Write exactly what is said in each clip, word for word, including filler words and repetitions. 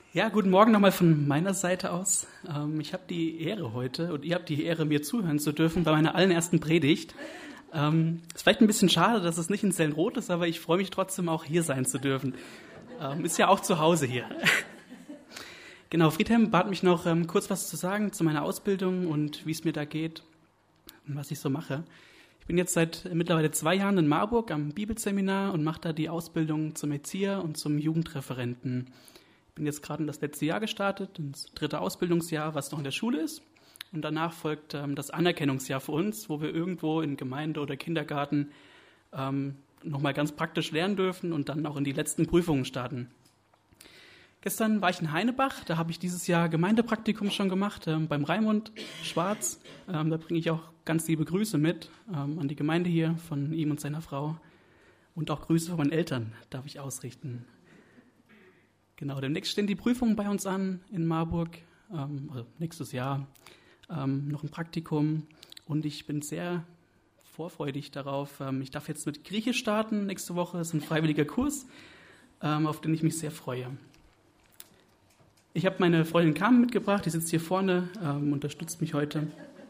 Ja, guten Morgen nochmal von meiner Seite aus. Ähm, ich habe die Ehre heute und ihr habt die Ehre, mir zuhören zu dürfen bei meiner allerersten Predigt. Ähm, ist vielleicht ein bisschen schade, dass es nicht in Sellenroth ist, aber ich freue mich trotzdem auch hier sein zu dürfen. Ähm, ist ja auch zu Hause hier. Genau, Friedhelm bat mich noch ähm, kurz was zu sagen zu meiner Ausbildung und wie es mir da geht und was ich so mache. Ich bin jetzt seit mittlerweile zwei Jahren in Marburg am Bibelseminar und mache da die Ausbildung zum Erzieher und zum Jugendreferenten. Ich bin jetzt gerade in das letzte Jahr gestartet, ins dritte Ausbildungsjahr, was noch in der Schule ist. Und danach folgt ähm, das Anerkennungsjahr für uns, wo wir irgendwo in Gemeinde oder Kindergarten ähm, nochmal ganz praktisch lernen dürfen und dann auch in die letzten Prüfungen starten. Gestern war ich in Heinebach, da habe ich dieses Jahr Gemeindepraktikum schon gemacht, ähm, beim Raimund Schwarz. Ähm, da bringe ich auch ganz liebe Grüße mit ähm, an die Gemeinde hier von ihm und seiner Frau. Und auch Grüße von meinen Eltern darf ich ausrichten. Genau, demnächst stehen die Prüfungen bei uns an in Marburg, ähm, also nächstes Jahr ähm, noch ein Praktikum und ich bin sehr vorfreudig darauf. Ähm, ich darf jetzt mit Griechisch starten nächste Woche, das ist ein freiwilliger Kurs, ähm, auf den ich mich sehr freue. Ich habe meine Freundin Carmen mitgebracht, die sitzt hier vorne, ähm, unterstützt mich heute.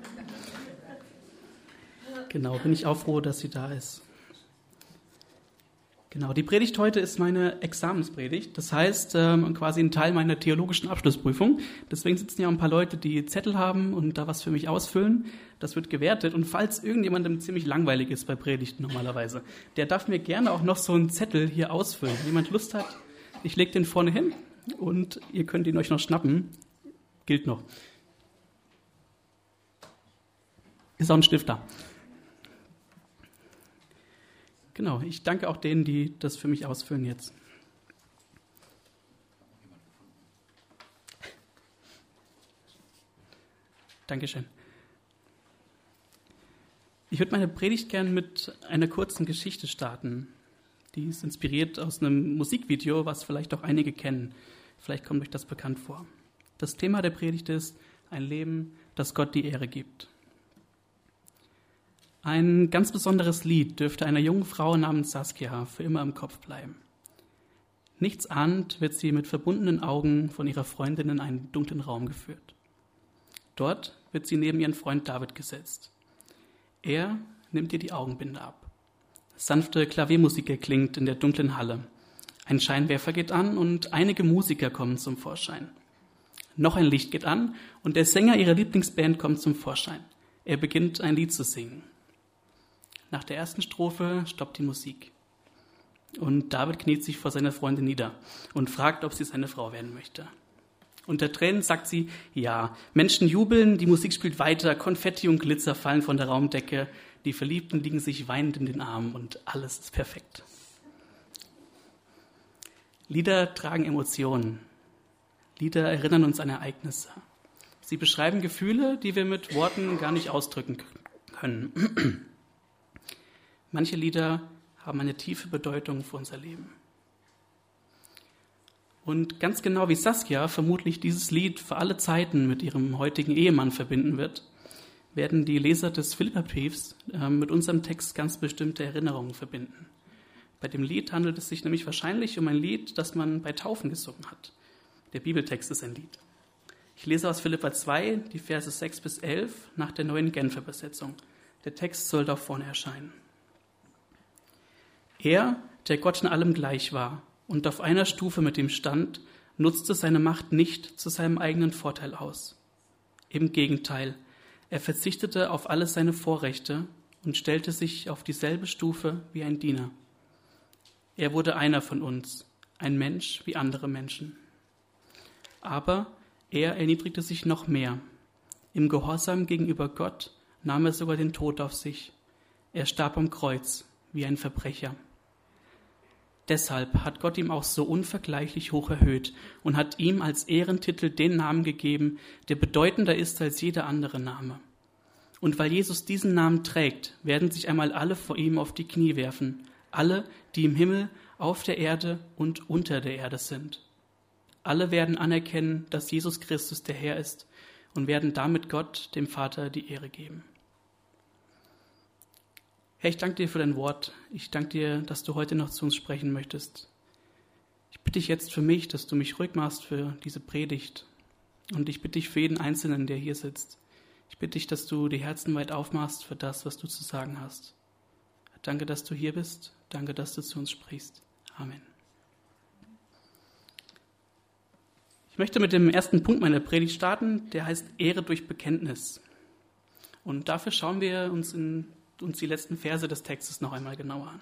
Genau, bin ich auch froh, dass sie da ist. Genau, die Predigt heute ist meine Examenspredigt, das heißt ähm, quasi ein Teil meiner theologischen Abschlussprüfung. Deswegen sitzen ja auch ein paar Leute, die Zettel haben und da was für mich ausfüllen. Das wird gewertet und falls irgendjemandem ziemlich langweilig ist bei Predigten normalerweise, der darf mir gerne auch noch so einen Zettel hier ausfüllen. Wenn jemand Lust hat, ich lege den vorne hin und ihr könnt ihn euch noch schnappen. Gilt noch. Ist auch ein Stift da. Genau, ich danke auch denen, die das für mich ausfüllen jetzt. Dankeschön. Ich würde meine Predigt gern mit einer kurzen Geschichte starten. Die ist inspiriert aus einem Musikvideo, was vielleicht auch einige kennen. Vielleicht kommt euch das bekannt vor. Das Thema der Predigt ist ein Leben, das Gott die Ehre gibt. Ein ganz besonderes Lied dürfte einer jungen Frau namens Saskia für immer im Kopf bleiben. Nichts ahnend wird sie mit verbundenen Augen von ihrer Freundin in einen dunklen Raum geführt. Dort wird sie neben ihren Freund David gesetzt. Er nimmt ihr die Augenbinde ab. Sanfte Klaviermusik erklingt in der dunklen Halle. Ein Scheinwerfer geht an und einige Musiker kommen zum Vorschein. Noch ein Licht geht an und der Sänger ihrer Lieblingsband kommt zum Vorschein. Er beginnt ein Lied zu singen. Nach der ersten Strophe stoppt die Musik. Und David kniet sich vor seiner Freundin nieder und fragt, ob sie seine Frau werden möchte. Unter Tränen sagt sie, ja, Menschen jubeln, die Musik spielt weiter, Konfetti und Glitzer fallen von der Raumdecke, die Verliebten liegen sich weinend in den Armen und alles ist perfekt. Lieder tragen Emotionen. Lieder erinnern uns an Ereignisse. Sie beschreiben Gefühle, die wir mit Worten gar nicht ausdrücken können. Manche Lieder haben eine tiefe Bedeutung für unser Leben. Und ganz genau wie Saskia vermutlich dieses Lied für alle Zeiten mit ihrem heutigen Ehemann verbinden wird, werden die Leser des Philipperbriefs äh, mit unserem Text ganz bestimmte Erinnerungen verbinden. Bei dem Lied handelt es sich nämlich wahrscheinlich um ein Lied, das man bei Taufen gesungen hat. Der Bibeltext ist ein Lied. Ich lese aus Philipper zwei, die Verse sechs bis elf nach der neuen Genfer Übersetzung. Der Text sollte auch vorne erscheinen. Er, der Gott in allem gleich war und auf einer Stufe mit ihm stand, nutzte seine Macht nicht zu seinem eigenen Vorteil aus. Im Gegenteil, er verzichtete auf alle seine Vorrechte und stellte sich auf dieselbe Stufe wie ein Diener. Er wurde einer von uns, ein Mensch wie andere Menschen. Aber er erniedrigte sich noch mehr. Im Gehorsam gegenüber Gott nahm er sogar den Tod auf sich. Er starb am Kreuz wie ein Verbrecher. Deshalb hat Gott ihm auch so unvergleichlich hoch erhöht und hat ihm als Ehrentitel den Namen gegeben, der bedeutender ist als jeder andere Name. Und weil Jesus diesen Namen trägt, werden sich einmal alle vor ihm auf die Knie werfen, alle, die im Himmel, auf der Erde und unter der Erde sind. Alle werden anerkennen, dass Jesus Christus der Herr ist und werden damit Gott, dem Vater, die Ehre geben. Herr, ich danke dir für dein Wort. Ich danke dir, dass du heute noch zu uns sprechen möchtest. Ich bitte dich jetzt für mich, dass du mich ruhig machst für diese Predigt. Und ich bitte dich für jeden Einzelnen, der hier sitzt. Ich bitte dich, dass du die Herzen weit aufmachst für das, was du zu sagen hast. Danke, dass du hier bist. Danke, dass du zu uns sprichst. Amen. Ich möchte mit dem ersten Punkt meiner Predigt starten, der heißt Ehre durch Bekenntnis. Und dafür schauen wir uns, in, uns die letzten Verse des Textes noch einmal genauer an.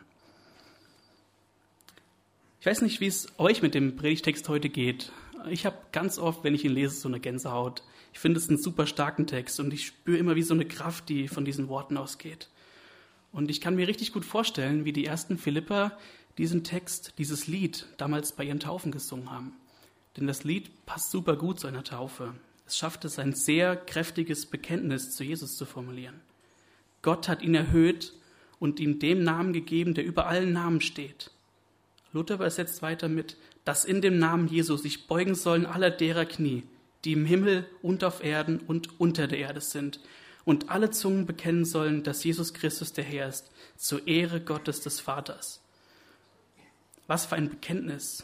Ich weiß nicht, wie es euch mit dem Predigtext heute geht. Ich habe ganz oft, wenn ich ihn lese, so eine Gänsehaut. Ich finde es einen super starken Text und ich spüre immer wie so eine Kraft, die von diesen Worten ausgeht. Und ich kann mir richtig gut vorstellen, wie die ersten Philipper diesen Text, dieses Lied damals bei ihren Taufen gesungen haben. Denn das Lied passt super gut zu einer Taufe. Es schafft es, ein sehr kräftiges Bekenntnis zu Jesus zu formulieren. Gott hat ihn erhöht und ihm den Namen gegeben, der über allen Namen steht. Luther übersetzt weiter mit, dass in dem Namen Jesu sich beugen sollen aller derer Knie, die im Himmel und auf Erden und unter der Erde sind, und alle Zungen bekennen sollen, dass Jesus Christus der Herr ist, zur Ehre Gottes des Vaters. Was für ein Bekenntnis!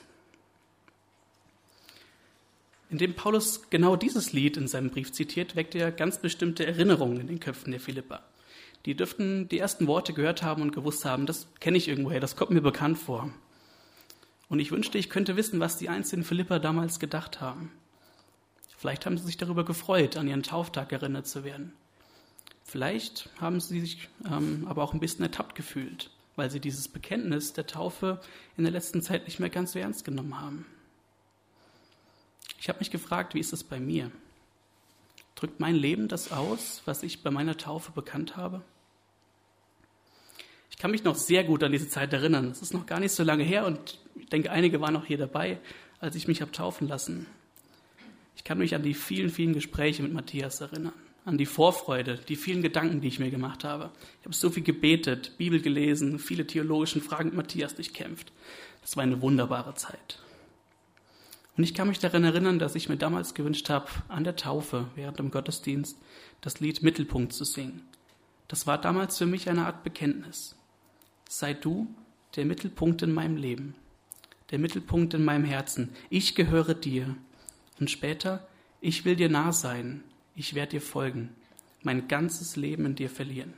Indem Paulus genau dieses Lied in seinem Brief zitiert, weckt er ganz bestimmte Erinnerungen in den Köpfen der Philipper. Die dürften die ersten Worte gehört haben und gewusst haben, das kenne ich irgendwoher, das kommt mir bekannt vor. Und ich wünschte, ich könnte wissen, was die einzelnen Philipper damals gedacht haben. Vielleicht haben sie sich darüber gefreut, an ihren Tauftag erinnert zu werden. Vielleicht haben sie sich ähm, aber auch ein bisschen ertappt gefühlt, weil sie dieses Bekenntnis der Taufe in der letzten Zeit nicht mehr ganz so ernst genommen haben. Ich habe mich gefragt, wie ist es bei mir? Drückt mein Leben das aus, was ich bei meiner Taufe bekannt habe? Ich kann mich noch sehr gut an diese Zeit erinnern. Es ist noch gar nicht so lange her und ich denke, einige waren auch hier dabei, als ich mich habe taufen lassen. Ich kann mich an die vielen, vielen Gespräche mit Matthias erinnern, an die Vorfreude, die vielen Gedanken, die ich mir gemacht habe. Ich habe so viel gebetet, Bibel gelesen, viele theologische Fragen mit Matthias durchkämpft. Das war eine wunderbare Zeit. Und ich kann mich daran erinnern, dass ich mir damals gewünscht habe, an der Taufe, während dem Gottesdienst, das Lied Mittelpunkt zu singen. Das war damals für mich eine Art Bekenntnis. Sei du der Mittelpunkt in meinem Leben, der Mittelpunkt in meinem Herzen. Ich gehöre dir. Und später, ich will dir nah sein, ich werde dir folgen, mein ganzes Leben in dir verlieren.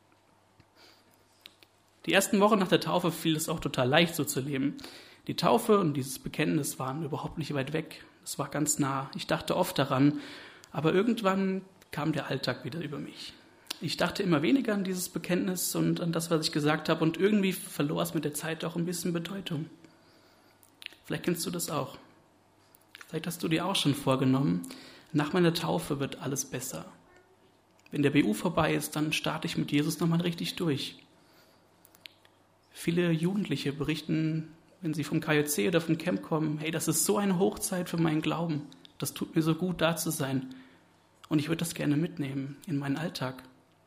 Die ersten Wochen nach der Taufe fiel es auch total leicht, so zu leben. Die Taufe und dieses Bekenntnis waren überhaupt nicht weit weg. Es war ganz nah. Ich dachte oft daran, aber irgendwann kam der Alltag wieder über mich. Ich dachte immer weniger an dieses Bekenntnis und an das, was ich gesagt habe, und irgendwie verlor es mit der Zeit auch ein bisschen Bedeutung. Vielleicht kennst du das auch. Vielleicht hast du dir auch schon vorgenommen, nach meiner Taufe wird alles besser. Wenn der B U vorbei ist, dann starte ich mit Jesus nochmal richtig durch. Viele Jugendliche berichten, wenn sie vom K J C oder vom Camp kommen, hey, das ist so eine Hochzeit für meinen Glauben. Das tut mir so gut, da zu sein. Und ich würde das gerne mitnehmen in meinen Alltag.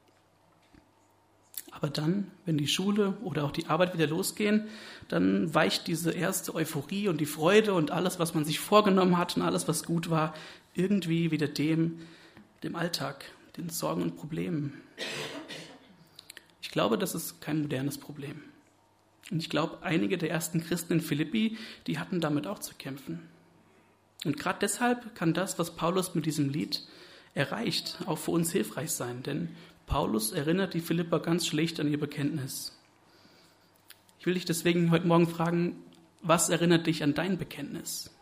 Aber dann, wenn die Schule oder auch die Arbeit wieder losgehen, dann weicht diese erste Euphorie und die Freude und alles, was man sich vorgenommen hat und alles, was gut war, irgendwie wieder dem, dem Alltag, den Sorgen und Problemen. Ich glaube, das ist kein modernes Problem. Und ich glaube, einige der ersten Christen in Philippi, die hatten damit auch zu kämpfen. Und gerade deshalb kann das, was Paulus mit diesem Lied erreicht, auch für uns hilfreich sein. Denn Paulus erinnert die Philipper ganz schlicht an ihr Bekenntnis. Ich will dich deswegen heute Morgen fragen, was erinnert dich an dein Bekenntnis?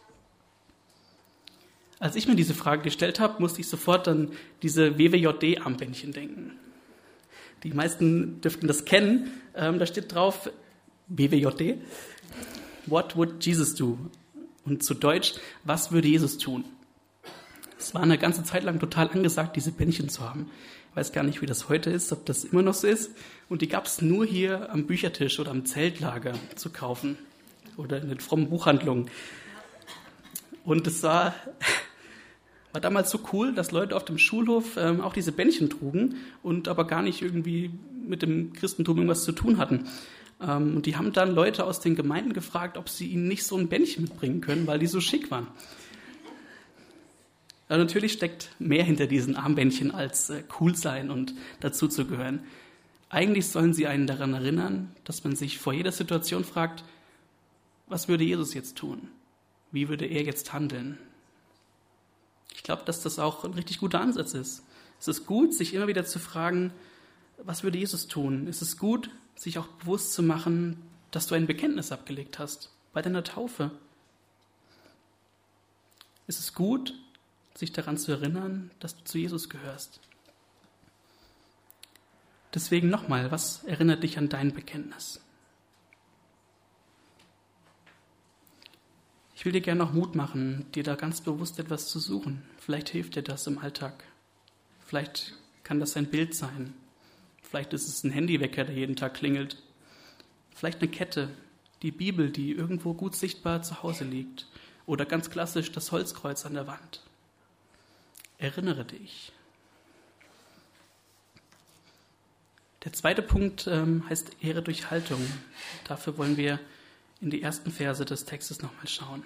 Als ich mir diese Frage gestellt habe, musste ich sofort an diese W W J D-Armbändchen denken. Die meisten dürften das kennen. Ähm, da steht drauf, W W J D, What would Jesus do? Und zu Deutsch, was würde Jesus tun? Es war eine ganze Zeit lang total angesagt, diese Bändchen zu haben. Ich weiß gar nicht, wie das heute ist, ob das immer noch so ist. Und die gab es nur hier am Büchertisch oder am Zeltlager zu kaufen oder in den frommen Buchhandlungen. Und es war, war damals so cool, dass Leute auf dem Schulhof ähm, auch diese Bändchen trugen und aber gar nicht irgendwie mit dem Christentum irgendwas zu tun hatten. Ähm, und die haben dann Leute aus den Gemeinden gefragt, ob sie ihnen nicht so ein Bändchen mitbringen können, weil die so schick waren. Aber natürlich steckt mehr hinter diesen Armbändchen als äh, cool sein und dazu zu gehören. Eigentlich sollen sie einen daran erinnern, dass man sich vor jeder Situation fragt, was würde Jesus jetzt tun? Wie würde er jetzt handeln? Ich glaube, dass das auch ein richtig guter Ansatz ist. Es ist gut, sich immer wieder zu fragen, was würde Jesus tun? Es ist gut, sich auch bewusst zu machen, dass du ein Bekenntnis abgelegt hast bei deiner Taufe. Es ist gut, sich daran zu erinnern, dass du zu Jesus gehörst. Deswegen nochmal, was erinnert dich an dein Bekenntnis? Ich will dir gerne noch Mut machen, dir da ganz bewusst etwas zu suchen. Vielleicht hilft dir das im Alltag. Vielleicht kann das ein Bild sein. Vielleicht ist es ein Handywecker, der jeden Tag klingelt. Vielleicht eine Kette, die Bibel, die irgendwo gut sichtbar zu Hause liegt. Oder ganz klassisch das Holzkreuz an der Wand. Erinnere dich. Der zweite Punkt ähm, heißt Ehre durch Haltung. Dafür wollen wir in die ersten Verse des Textes nochmal schauen.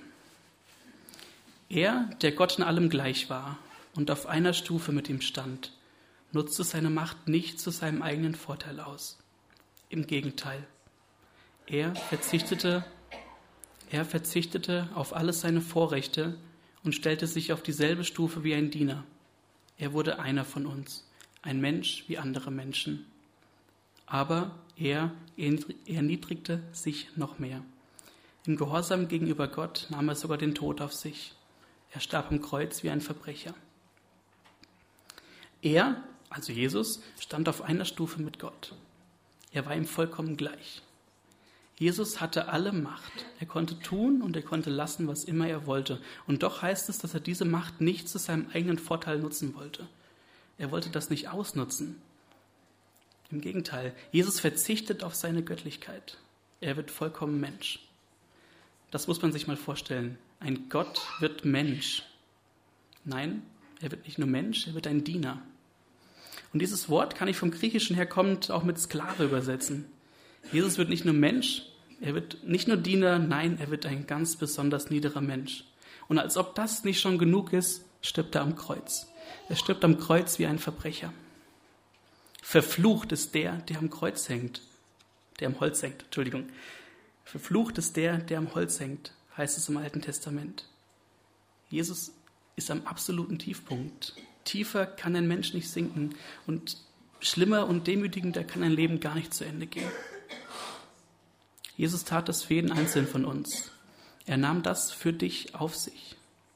Er, der Gott in allem gleich war und auf einer Stufe mit ihm stand, nutzte seine Macht nicht zu seinem eigenen Vorteil aus. Im Gegenteil, er verzichtete, er verzichtete auf alles seine Vorrechte und stellte sich auf dieselbe Stufe wie ein Diener. Er wurde einer von uns, ein Mensch wie andere Menschen. Aber er erniedrigte sich noch mehr. Im Gehorsam gegenüber Gott nahm er sogar den Tod auf sich. Er starb am Kreuz wie ein Verbrecher. Er, also Jesus, stand auf einer Stufe mit Gott. Er war ihm vollkommen gleich. Jesus hatte alle Macht. Er konnte tun und er konnte lassen, was immer er wollte. Und doch heißt es, dass er diese Macht nicht zu seinem eigenen Vorteil nutzen wollte. Er wollte das nicht ausnutzen. Im Gegenteil, Jesus verzichtet auf seine Göttlichkeit. Er wird vollkommen Mensch. Das muss man sich mal vorstellen. Ein Gott wird Mensch. Nein, er wird nicht nur Mensch, er wird ein Diener. Und dieses Wort kann ich vom Griechischen her kommend auch mit Sklave übersetzen. Jesus wird nicht nur Mensch, er wird nicht nur Diener, nein, er wird ein ganz besonders niederer Mensch. Und als ob das nicht schon genug ist, stirbt er am Kreuz. Er stirbt am Kreuz wie ein Verbrecher. Verflucht ist der, der am Kreuz hängt, der am Holz hängt, Entschuldigung. Verflucht ist der, der am Holz hängt, heißt es im Alten Testament. Jesus ist am absoluten Tiefpunkt. Tiefer kann ein Mensch nicht sinken und schlimmer und demütigender kann ein Leben gar nicht zu Ende gehen. Jesus tat das für jeden Einzelnen von uns. Er nahm das für dich auf sich.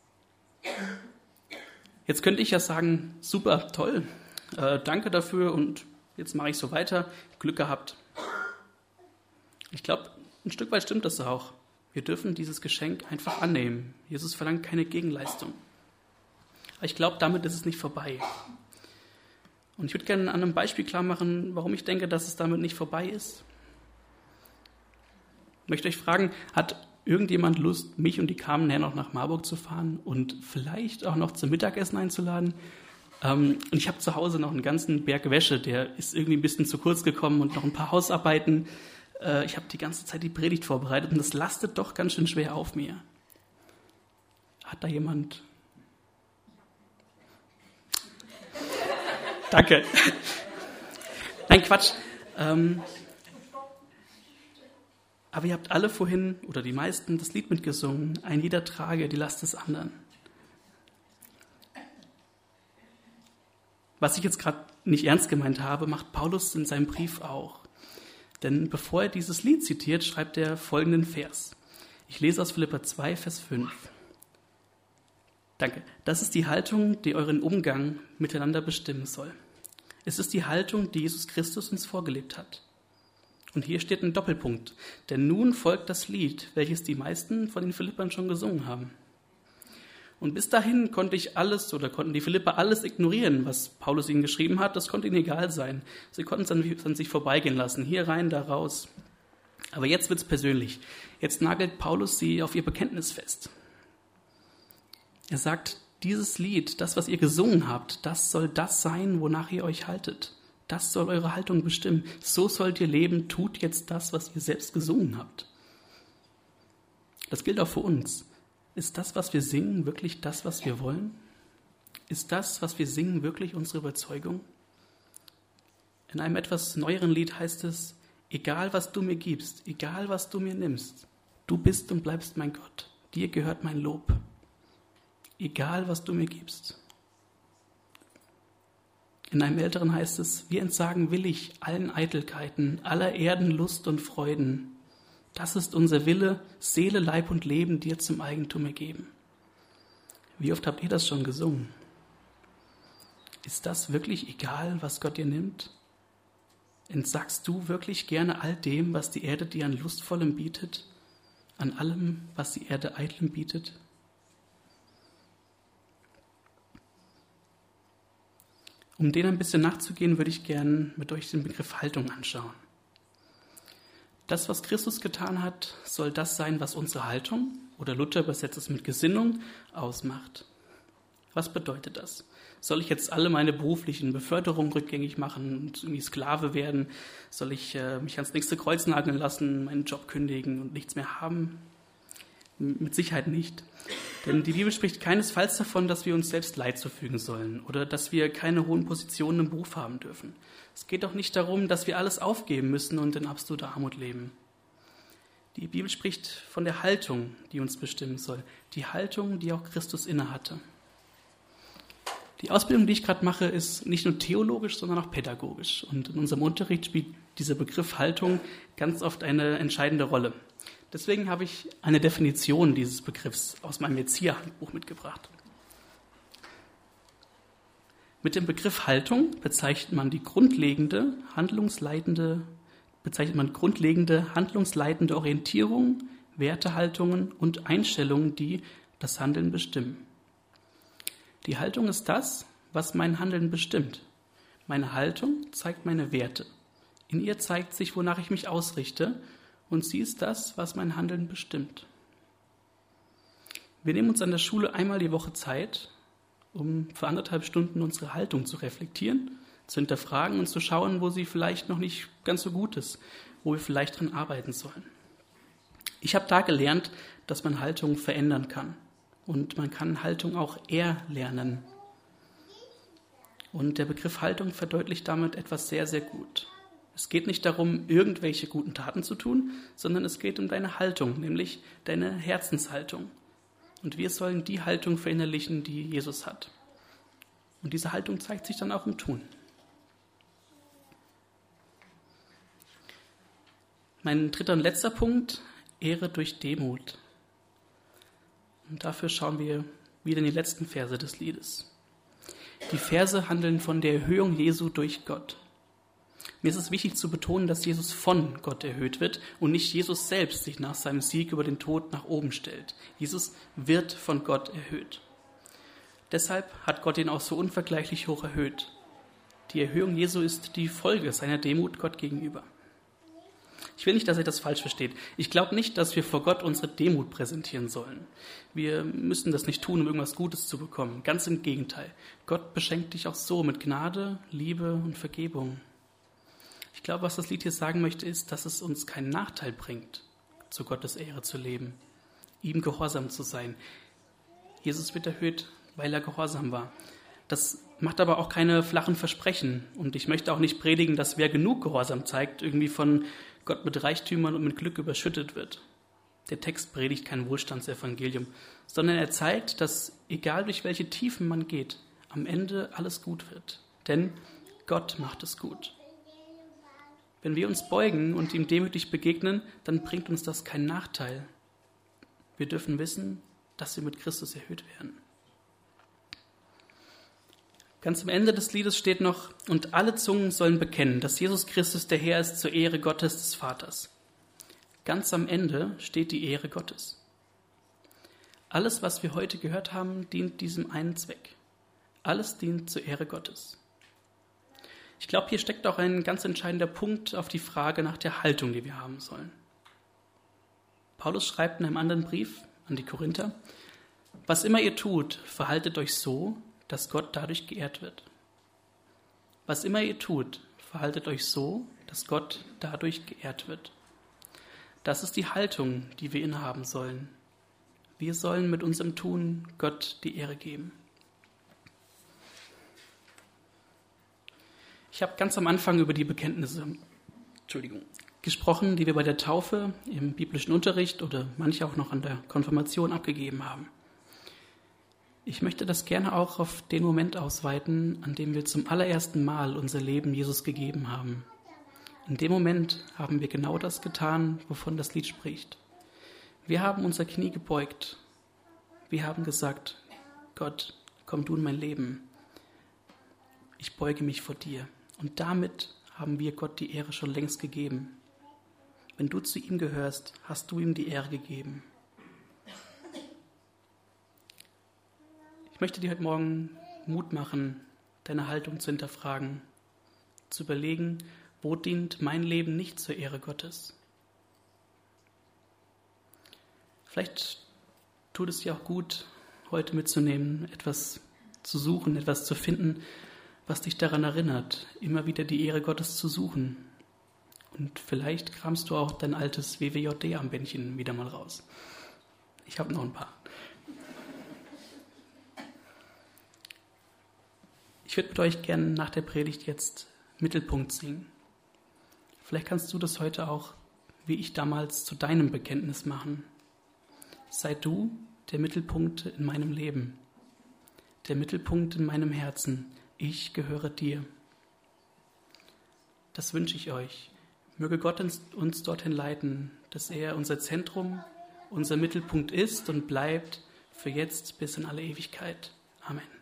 Jetzt könnte ich ja sagen, super, toll, äh, danke dafür und jetzt mache ich so weiter, Glück gehabt. Ich glaube, ein Stück weit stimmt das auch. Wir dürfen dieses Geschenk einfach annehmen. Jesus verlangt keine Gegenleistung. Aber ich glaube, damit ist es nicht vorbei. Und ich würde gerne an einem Beispiel klar machen, warum ich denke, dass es damit nicht vorbei ist. Ich möchte euch fragen, hat irgendjemand Lust, mich und die Carmen näher noch nach Marburg zu fahren und vielleicht auch noch zum Mittagessen einzuladen? Ähm, und ich habe zu Hause noch einen ganzen Berg Wäsche, der ist irgendwie ein bisschen zu kurz gekommen und noch ein paar Hausarbeiten. Äh, ich habe die ganze Zeit die Predigt vorbereitet und das lastet doch ganz schön schwer auf mir. Hat da jemand... Danke. Nein, Quatsch. Ähm, aber ihr habt alle vorhin, oder die meisten, das Lied mitgesungen. Ein jeder trage die Last des anderen. Was ich jetzt gerade nicht ernst gemeint habe, macht Paulus in seinem Brief auch. Denn bevor er dieses Lied zitiert, schreibt er folgenden Vers. Ich lese aus Philipper zwei, Vers fünf. Danke. Das ist die Haltung, die euren Umgang miteinander bestimmen soll. Es ist die Haltung, die Jesus Christus uns vorgelebt hat. Und hier steht ein Doppelpunkt. Denn nun folgt das Lied, welches die meisten von den Philippern schon gesungen haben. Und bis dahin konnte ich alles oder konnten die Philipper alles ignorieren, was Paulus ihnen geschrieben hat. Das konnte ihnen egal sein. Sie konnten es an, an sich vorbeigehen lassen. Hier rein, da raus. Aber jetzt wird's persönlich. Jetzt nagelt Paulus sie auf ihr Bekenntnis fest. Er sagt, dieses Lied, das, was ihr gesungen habt, das soll das sein, wonach ihr euch haltet. Das soll eure Haltung bestimmen. So sollt ihr leben, tut jetzt das, was ihr selbst gesungen habt. Das gilt auch für uns. Ist das, was wir singen, wirklich das, was wir wollen? Ist das, was wir singen, wirklich unsere Überzeugung? In einem etwas neueren Lied heißt es, egal was du mir gibst, egal was du mir nimmst, Du bist und bleibst mein Gott. Dir gehört mein Lob. Egal, was du mir gibst. In einem Älteren heißt es, wir entsagen willig allen Eitelkeiten, aller Erden Lust und Freuden. Das ist unser Wille, Seele, Leib und Leben dir zum Eigentum ergeben. Wie oft habt ihr das schon gesungen? Ist das wirklich egal, was Gott dir nimmt? Entsagst du wirklich gerne all dem, was die Erde dir an Lustvollem bietet? An allem, was die Erde Eitlem bietet? Um den ein bisschen nachzugehen, würde ich gern mit euch den Begriff Haltung anschauen. Das, was Christus getan hat, soll das sein, was unsere Haltung, oder Luther übersetzt es mit Gesinnung, ausmacht. Was bedeutet das? Soll ich jetzt alle meine beruflichen Beförderungen rückgängig machen und irgendwie Sklave werden? Soll ich äh, mich ans nächste Kreuz nageln lassen, meinen Job kündigen und nichts mehr haben? Mit Sicherheit nicht. Denn die Bibel spricht keinesfalls davon, dass wir uns selbst Leid zufügen sollen oder dass wir keine hohen Positionen im Beruf haben dürfen. Es geht auch nicht darum, dass wir alles aufgeben müssen und in absoluter Armut leben. Die Bibel spricht von der Haltung, die uns bestimmen soll. Die Haltung, die auch Christus innehatte. Die Ausbildung, die ich gerade mache, ist nicht nur theologisch, sondern auch pädagogisch. Und in unserem Unterricht spielt dieser Begriff Haltung ganz oft eine entscheidende Rolle. Deswegen habe ich eine Definition dieses Begriffs aus meinem Erzieherhandbuch mitgebracht. Mit dem Begriff Haltung bezeichnet man die grundlegende, handlungsleitende, bezeichnet man grundlegende, handlungsleitende Orientierung, Wertehaltungen und Einstellungen, die das Handeln bestimmen. Die Haltung ist das, was mein Handeln bestimmt. Meine Haltung zeigt meine Werte. In ihr zeigt sich, wonach ich mich ausrichte, und sie ist das, was mein Handeln bestimmt. Wir nehmen uns an der Schule einmal die Woche Zeit, um für anderthalb Stunden unsere Haltung zu reflektieren, zu hinterfragen und zu schauen, wo sie vielleicht noch nicht ganz so gut ist, wo wir vielleicht dran arbeiten sollen. Ich habe da gelernt, dass man Haltung verändern kann. Und man kann Haltung auch erlernen. Und der Begriff Haltung verdeutlicht damit etwas sehr, sehr gut. Es geht nicht darum, irgendwelche guten Taten zu tun, sondern es geht um deine Haltung, nämlich deine Herzenshaltung. Und wir sollen die Haltung verinnerlichen, die Jesus hat. Und diese Haltung zeigt sich dann auch im Tun. Mein dritter und letzter Punkt, Ehre durch Demut. Und dafür schauen wir wieder in die letzten Verse des Liedes. Die Verse handeln von der Erhöhung Jesu durch Gott. Mir ist es wichtig zu betonen, dass Jesus von Gott erhöht wird und nicht Jesus selbst sich nach seinem Sieg über den Tod nach oben stellt. Jesus wird von Gott erhöht. Deshalb hat Gott ihn auch so unvergleichlich hoch erhöht. Die Erhöhung Jesu ist die Folge seiner Demut Gott gegenüber. Ich will nicht, dass ihr das falsch versteht. Ich glaube nicht, dass wir vor Gott unsere Demut präsentieren sollen. Wir müssen das nicht tun, um irgendwas Gutes zu bekommen. Ganz im Gegenteil. Gott beschenkt dich auch so mit Gnade, Liebe und Vergebung. Ich glaube, was das Lied hier sagen möchte, ist, dass es uns keinen Nachteil bringt, zu Gottes Ehre zu leben, ihm gehorsam zu sein. Jesus wird erhöht, weil er gehorsam war. Das macht aber auch keine flachen Versprechen. Und ich möchte auch nicht predigen, dass wer genug Gehorsam zeigt, irgendwie von Gott mit Reichtümern und mit Glück überschüttet wird. Der Text predigt kein Wohlstandsevangelium, sondern er zeigt, dass egal durch welche Tiefen man geht, am Ende alles gut wird. Denn Gott macht es gut. Wenn wir uns beugen und ihm demütig begegnen, dann bringt uns das keinen Nachteil. Wir dürfen wissen, dass wir mit Christus erhöht werden. Ganz am Ende des Liedes steht noch, und alle Zungen sollen bekennen, dass Jesus Christus der Herr ist zur Ehre Gottes des Vaters. Ganz am Ende steht die Ehre Gottes. Alles, was wir heute gehört haben, dient diesem einen Zweck. Alles dient zur Ehre Gottes. Ich glaube, hier steckt auch ein ganz entscheidender Punkt auf die Frage nach der Haltung, die wir haben sollen. Paulus schreibt in einem anderen Brief an die Korinther, was immer ihr tut, verhaltet euch so, dass Gott dadurch geehrt wird. Was immer ihr tut, verhaltet euch so, dass Gott dadurch geehrt wird. Das ist die Haltung, die wir innehaben sollen. Wir sollen mit unserem Tun Gott die Ehre geben. Ich habe ganz am Anfang über die Bekenntnisse, Entschuldigung, gesprochen, die wir bei der Taufe, im biblischen Unterricht oder manche auch noch an der Konfirmation abgegeben haben. Ich möchte das gerne auch auf den Moment ausweiten, an dem wir zum allerersten Mal unser Leben Jesus gegeben haben. In dem Moment haben wir genau das getan, wovon das Lied spricht. Wir haben unser Knie gebeugt. Wir haben gesagt, Gott, komm du in mein Leben. Ich beuge mich vor dir. Und damit haben wir Gott die Ehre schon längst gegeben. Wenn du zu ihm gehörst, hast du ihm die Ehre gegeben. Ich möchte dir heute Morgen Mut machen, deine Haltung zu hinterfragen, zu überlegen, wo dient mein Leben nicht zur Ehre Gottes. Vielleicht tut es dir auch gut, heute mitzunehmen, etwas zu suchen, etwas zu finden, was dich daran erinnert, immer wieder die Ehre Gottes zu suchen. Und vielleicht kramst du auch dein altes W W J D-Armbändchen wieder mal raus. Ich habe noch ein paar. Ich würde mit euch gerne nach der Predigt jetzt Mittelpunkt singen. Vielleicht kannst du das heute auch, wie ich damals, zu deinem Bekenntnis machen. Sei du der Mittelpunkt in meinem Leben, der Mittelpunkt in meinem Herzen. Ich gehöre dir. Das wünsche ich euch. Möge Gott uns dorthin leiten, dass er unser Zentrum, unser Mittelpunkt ist und bleibt für jetzt bis in alle Ewigkeit. Amen.